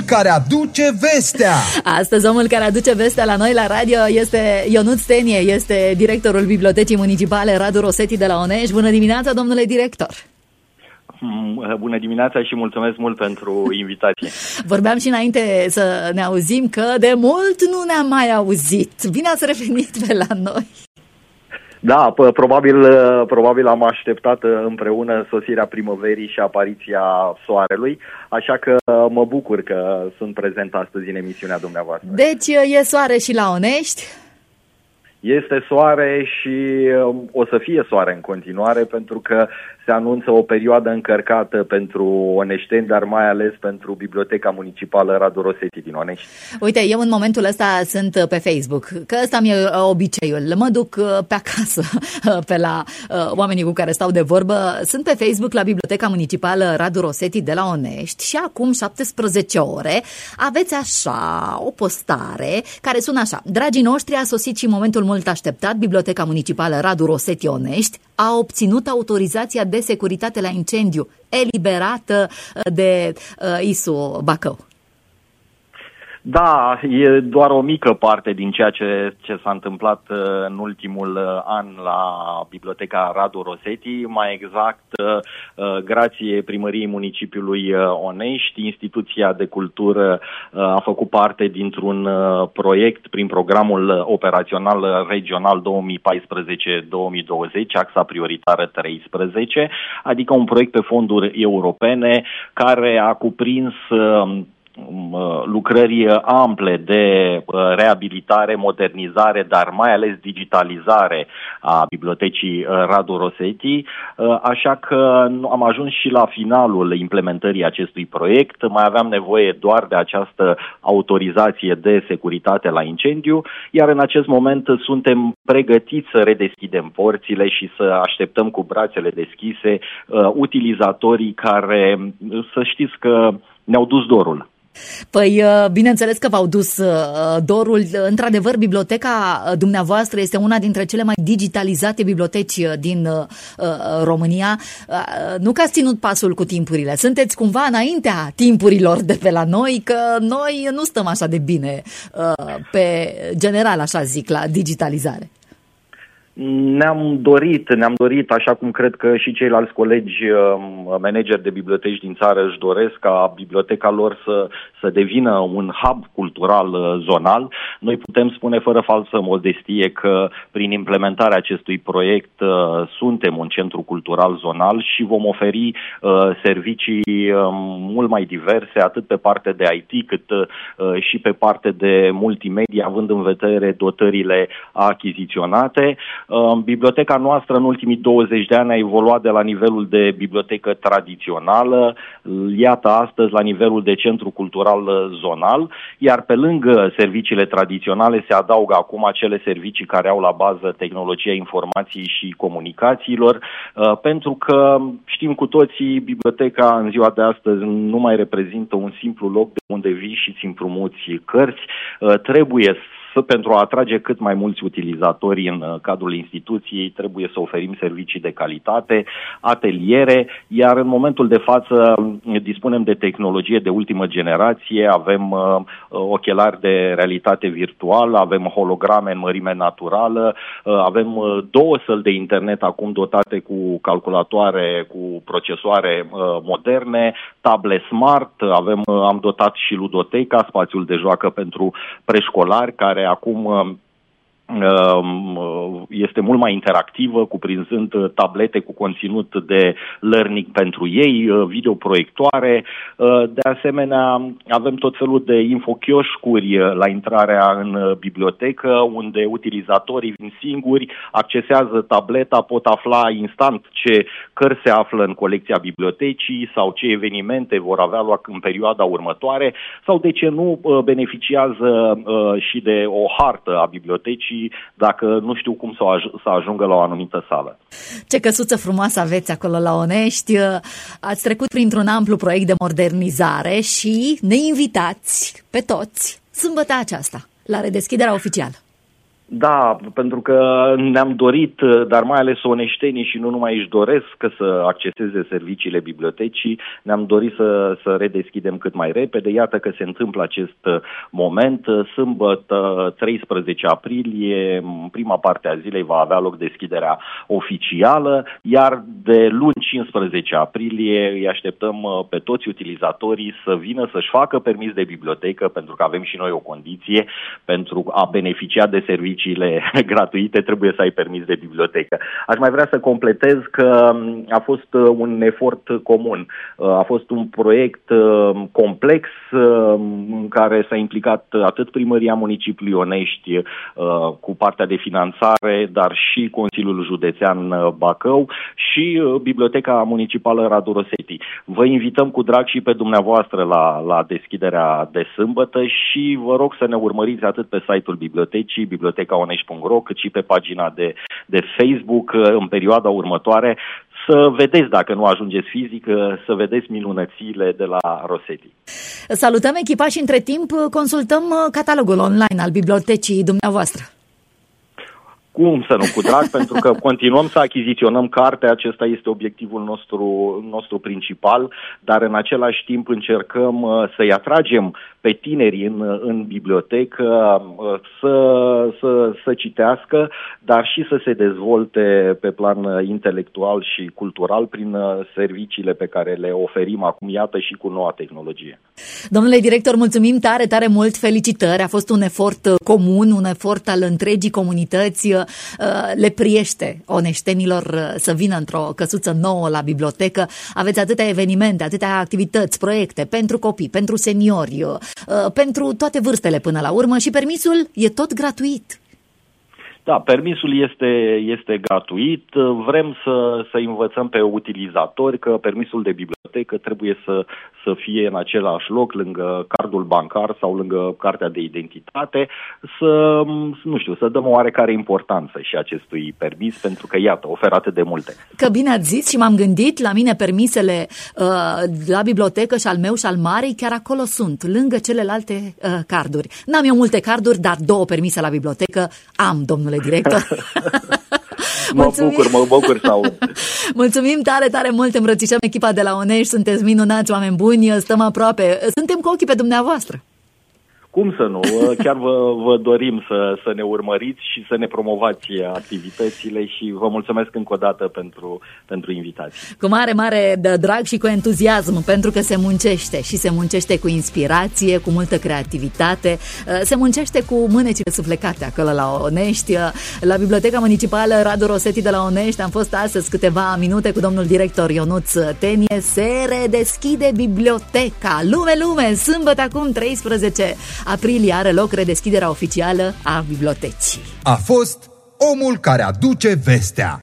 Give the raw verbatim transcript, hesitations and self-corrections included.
care aduce vestea. Astăzi omul care aduce vestea la noi la radio este Ionuț Tenie, este directorul Bibliotecii Municipale Radu Rosetti de la Onești. Bună dimineața, domnule director! Bună dimineața și mulțumesc mult pentru invitație. Vorbeam și înainte să ne auzim că de mult nu ne-am mai auzit. Bine ați revenit pe la noi! Da, probabil, probabil am așteptat împreună sosirea primăverii și apariția soarelui, așa că mă bucur că sunt prezent astăzi în emisiunea dumneavoastră. Deci e soare și la Onești? Este soare și o să fie soare în continuare, pentru că se anunță o perioadă încărcată pentru oneșteni, dar mai ales pentru Biblioteca Municipală Radu Rosetti din Onești. Uite, eu în momentul ăsta sunt pe Facebook, că ăsta mi-e obiceiul. Mă duc pe acasă, pe la oamenii cu care stau de vorbă. Sunt pe Facebook la Biblioteca Municipală Radu Rosetti de la Onești și acum șaptesprezece ore aveți așa o postare care sună așa: dragii noștri, a sosit și momentul mult așteptat. Biblioteca Municipală Radu Rosetti Onești a obținut autorizația de securitate la incendiu eliberată de uh, I S U Bacău. Da, e doar o mică parte din ceea ce, ce s-a întâmplat în ultimul an la Biblioteca Radu Rosetti. Mai exact, grație primăriei municipiului Onești, instituția de cultură a făcut parte dintr-un proiect prin programul operațional regional două mii paisprezece două mii douăzeci, axa prioritară treisprezece, adică un proiect pe fonduri europene care a cuprins lucrări ample de reabilitare, modernizare, dar mai ales digitalizare a Bibliotecii Radu Rosetti, așa că am ajuns și la finalul implementării acestui proiect. Mai aveam nevoie doar de această autorizație de securitate la incendiu, iar în acest moment suntem pregătiți să redeschidem porțile și să așteptăm cu brațele deschise utilizatorii care, să știți că ne-au dus dorul. Păi, bineînțeles că v-au dus dorul. Într-adevăr, biblioteca dumneavoastră este una dintre cele mai digitalizate biblioteci din România. Nu că ați ținut pasul cu timpurile, sunteți cumva înaintea timpurilor de pe la noi, că noi nu stăm așa de bine pe general, așa zic, la digitalizare. Ne-am dorit, ne-am dorit, așa cum cred că și ceilalți colegi manageri de biblioteci din țară își doresc ca biblioteca lor să, să devină un hub cultural zonal. Noi putem spune fără falsă modestie că prin implementarea acestui proiect suntem un centru cultural zonal și vom oferi servicii mult mai diverse, atât pe partea de I T cât și pe partea de multimedia, având în vedere dotările achiziționate. Biblioteca noastră în ultimii douăzeci de ani a evoluat de la nivelul de bibliotecă tradițională, iată astăzi la nivelul de centru cultural zonal, iar pe lângă serviciile tradiționale se adaugă acum acele servicii care au la bază tehnologia informației și comunicațiilor, pentru că știm cu toții, biblioteca în ziua de astăzi nu mai reprezintă un simplu loc de unde vii și îți împrumuți cărți, trebuie să pentru a atrage cât mai mulți utilizatori în cadrul instituției, trebuie să oferim servicii de calitate, ateliere, iar în momentul de față dispunem de tehnologie de ultimă generație, avem uh, ochelari de realitate virtuală, avem holograme în mărime naturală, uh, avem uh, două săli de internet acum dotate cu calculatoare, cu procesoare uh, moderne, table smart, avem, uh, am dotat și ludoteca, spațiul de joacă pentru preșcolari, care acum este mult mai interactivă, cuprinzând tablete cu conținut de learning pentru ei, videoproiectoare. De asemenea, avem tot felul de infochioșcuri la intrarea în bibliotecă, unde utilizatorii vin singuri, accesează tableta, pot afla instant ce cărți se află în colecția bibliotecii sau ce evenimente vor avea loc în perioada următoare sau, de ce nu, beneficiază și de o hartă a bibliotecii dacă nu știu cum să, aj- să ajungă la o anumită sală. Ce căsuță frumoasă aveți acolo la Onești. Ați trecut printr-un amplu proiect de modernizare și ne invitați pe toți sâmbătă aceasta la redeschiderea oficială. Da, pentru că ne-am dorit, dar mai ales oneștenii și nu numai își doresc să acceseze serviciile bibliotecii, ne-am dorit să, să redeschidem cât mai repede. Iată că se întâmplă acest moment. Sâmbătă, treisprezece aprilie, prima parte a zilei va avea loc deschiderea oficială, iar de luni cincisprezece aprilie îi așteptăm pe toți utilizatorii să vină să-și facă permis de bibliotecă, pentru că avem și noi o condiție pentru a beneficia de servicii gratuite, trebuie să ai permis de bibliotecă. Aș mai vrea să completez că a fost un efort comun. A fost un proiect complex în care s-a implicat atât Primăria Municipiului Onești cu partea de finanțare, dar și Consiliul Județean Bacău și Biblioteca Municipală Radu Rosetti. Vă invităm cu drag și pe dumneavoastră la, la deschiderea de sâmbătă și vă rog să ne urmăriți atât pe site-ul bibliotecii, biblioteca onești punct ro, cât și pe pagina de, de Facebook în perioada următoare, să vedeți, dacă nu ajungeți fizic, să vedeți minunățile de la Rosetti. Salutăm echipa și între timp consultăm catalogul online al bibliotecii dumneavoastră. Cum să nu, cu drag, pentru că continuăm să achiziționăm carte, acesta este obiectivul nostru, nostru principal, dar în același timp încercăm să-i atragem pe tinerii în, în bibliotecă să, să, să citească, dar și să se dezvolte pe plan intelectual și cultural prin serviciile pe care le oferim acum, iată, și cu noua tehnologie. Domnule director, mulțumim tare, tare mult, felicitări, a fost un efort comun, un efort al întregii comunități, le priește oneștenilor să vină într-o căsuță nouă la bibliotecă. Aveți atâtea evenimente, atâtea activități, proiecte pentru copii, pentru seniori, pentru toate vârstele până la urmă și permisul e tot gratuit. Da, permisul este, este gratuit. Vrem să, să învățăm pe utilizatori că permisul de bibliotecă trebuie să, să fie în același loc, lângă cardul bancar sau lângă cartea de identitate, să, nu știu, să dăm o oarecare importanță și acestui permis, pentru că, iată, oferă atât de multe. Că bine ați zis și m-am gândit, la mine permisele uh, la bibliotecă și al meu și al Marei chiar acolo sunt, lângă celelalte uh, carduri. N-am eu multe carduri, dar două permise la bibliotecă am, domnule director. Mă bucur, mă bucur să aud. Mulțumim tare, tare mult, îmbrățișăm echipa de la Onești, sunteți minunați, oameni buni, stăm aproape, suntem cu ochii pe dumneavoastră. Cum să nu? Chiar vă, vă dorim să, să ne urmăriți și să ne promovați activitățile și vă mulțumesc încă o dată pentru, pentru invitație. Cu mare, mare drag și cu entuziasm, pentru că se muncește și se muncește cu inspirație, cu multă creativitate, se muncește cu mânecile suflecate acolo la Onești. La Biblioteca Municipală Radu Rosetti de la Onești am fost astăzi câteva minute cu domnul director Ionuț Tenie. Se redeschide biblioteca. Lume, lume, sâmbătă acum treisprezece aprilie are loc redeschiderea oficială a bibliotecii. A fost omul care aduce vestea.